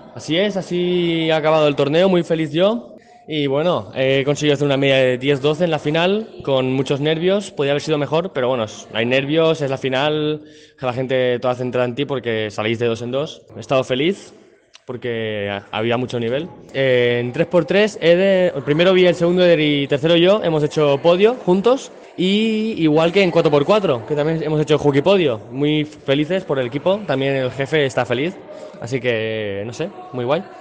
Así es, así ha acabado el torneo, muy feliz yo. Y bueno, he conseguido hacer una media de 10-12 en la final, con muchos nervios, podía haber sido mejor, pero bueno, hay nervios, es la final, que la gente toda centrada en ti porque salís de dos en dos. He estado feliz porque había mucho nivel. En 3x3, primero vi el segundo Eder y tercero yo, hemos hecho podio juntos. Y igual que en 4x4, que también hemos hecho hockey podio. Muy felices por el equipo, también el jefe está feliz. Así que, no sé, muy guay.